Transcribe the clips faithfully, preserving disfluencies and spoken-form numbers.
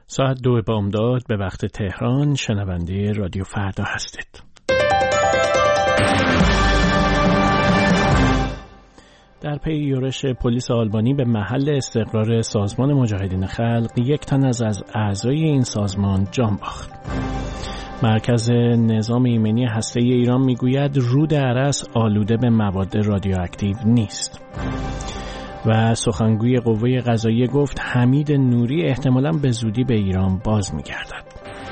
ساعت دو بامداد به وقت تهران. شنونده رادیو فردا هستید. در پی یورش پلیس آلبانی به محل استقرار سازمان مجاهدین خلق، یک تن از از اعضای این سازمان جان باخت. مرکز نظام ایمنی هسته‌ای ایران میگوید رود ارس آلوده به مواد رادیواکتیو نیست. و سخنگوی قوه قضاییه گفت حمید نوری احتمالاً به زودی به ایران باز می‌گردد.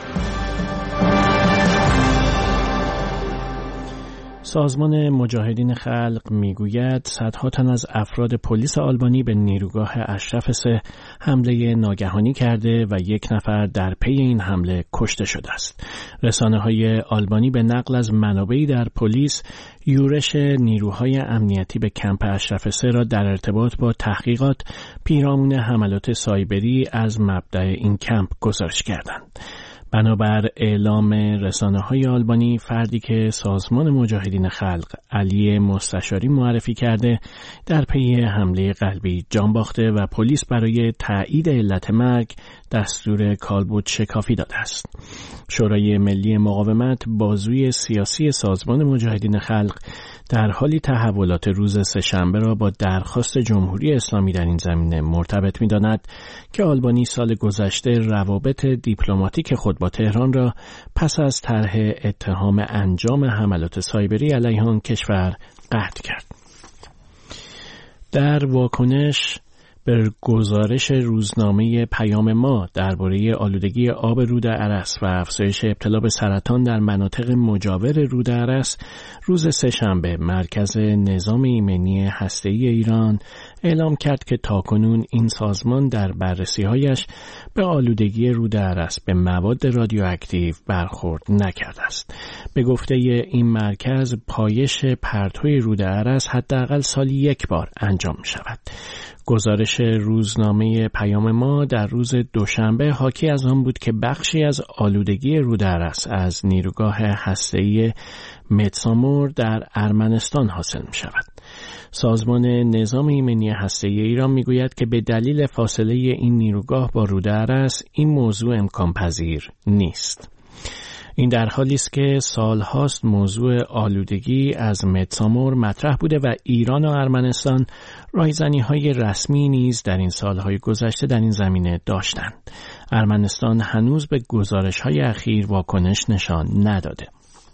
سازمان مجاهدین خلق میگوید صدها تن از افراد پلیس آلبانی به نیروگاه اشرف سه حمله ناگهانی کرده و یک نفر در پی این حمله کشته شده است. رسانه‌های آلبانی به نقل از منابعی در پلیس یورش نیروهای امنیتی به کمپ اشرف سه را در ارتباط با تحقیقات پیرامون حملات سایبری از مبدأ این کمپ گزارش کردند. بنابر اعلام رسانه‌های آلبانی، فردی که سازمان مجاهدین خلق علی مستشاری معرفی کرده در پی حمله قلبی جان باخته و پلیس برای تایید علت مرگ دستور کالبد شکافی داده است. شورای ملی مقاومت، بازوی سیاسی سازمان مجاهدین خلق، در حالی تحولات روز سه‌شنبه را با درخواست جمهوری اسلامی در این زمینه مرتبط می‌داند که آلبانی سال گذشته روابط دیپلماتیک خود با تهران را پس از طرح اتهام انجام حملات سایبری علیه آن کشور قطع کرد. در واکنش به گزارش روزنامه پیام ما درباره آلودگی آب رود ارس و افزایش ابتلا به سرطان در مناطق مجاور رود ارس، روز سه‌شنبه مرکز نظام ایمنی هسته‌ای ایران اعلام کرد که تاکنون این سازمان در بررسی‌هایش به آلودگی رود ارس به مواد رادیواکتیو برخورد نکرده است. به گفته این مرکز، پایش پرتوی رود ارس حداقل سالی یک بار انجام می‌شود. گزارش روزنامه پیام ما در روز دوشنبه حاکی از آن بود که بخشی از آلودگی رود ارس از نیروگاه هسته‌ای متسامور در ارمنستان حاصل می شود. سازمان نظام ایمنی هسته‌ای ایران می گوید که به دلیل فاصله این نیروگاه با رود ارس این موضوع امکان پذیر نیست. این در حالی است که سالهاست موضوع آلودگی از متسامور مطرح بوده و ایران و ارمنستان رایزنی‌های رسمی نیز در این سالهای گذشته در این زمینه داشتند. ارمنستان هنوز به گزارش‌های اخیر واکنش نشان نداده.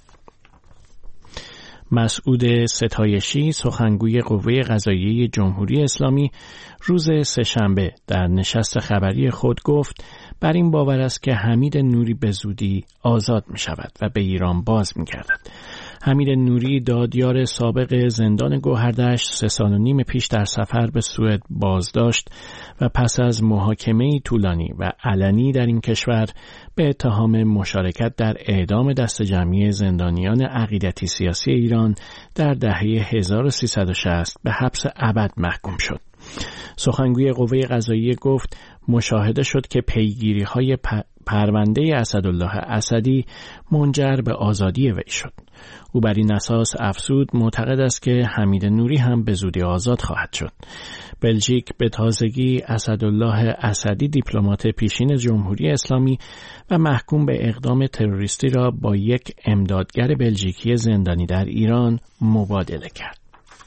مسعود ستایشی، سخنگوی قوه قضاییه جمهوری اسلامی، روز سه‌شنبه در نشست خبری خود گفت بر این باور است که حمید نوری به زودی آزاد می شود و به ایران باز می گردد. حمید نوری، دادیار سابق زندان گوهردشت، سه سال و نیم پیش در سفر به سوئد بازداشت و پس از محاکمه طولانی و علنی در این کشور به اتهام مشارکت در اعدام دست جمعی زندانیان عقیدتی سیاسی ایران در دهه هزار و سیصد و شصت به حبس ابد محکوم شد. سخنگوی قوه قضاییه گفت مشاهده شد که پیگیری‌های پ... پرونده اسدالله اسدی منجر به آزادی وی شد. او بر این اساس افزود معتقد است که حمید نوری هم به زودی آزاد خواهد شد. بلژیک به تازگی اسدالله اسدی، دیپلمات پیشین جمهوری اسلامی و محکوم به اقدام تروریستی، را با یک امدادگر بلژیکی زندانی در ایران مبادله کرد.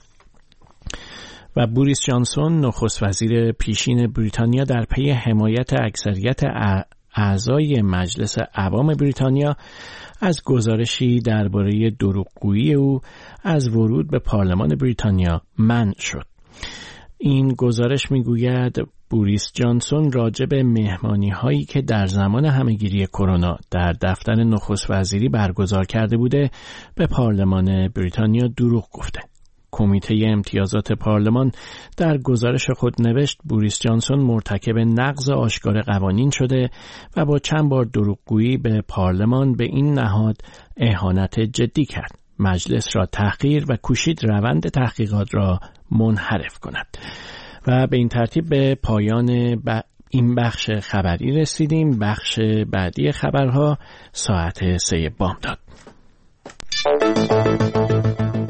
و بوریس جانسون، نخست وزیر پیشین بریتانیا، در پی حمایت اکثریت اعضای مجلس عوام بریتانیا از گزارشی درباره دروغگویی او از ورود به پارلمان بریتانیا منع شد. این گزارش میگوید بوریس جانسون راجع به مهمانی هایی که در زمان همهگیری کرونا در دفتر نخست وزیری برگزار کرده بوده به پارلمان بریتانیا دروغ گفته. کمیته امتیازات پارلمان در گزارش خود نوشت بوریس جانسون مرتکب نقض آشکار قوانین شده و با چند بار دروغگویی به پارلمان به این نهاد اهانت جدی کرد. مجلس را تحقیر و کوشید روند تحقیقات را منحرف کند. و به این ترتیب به پایان ب... این بخش خبری رسیدیم. بخش بعدی خبرها ساعت سه بامداد.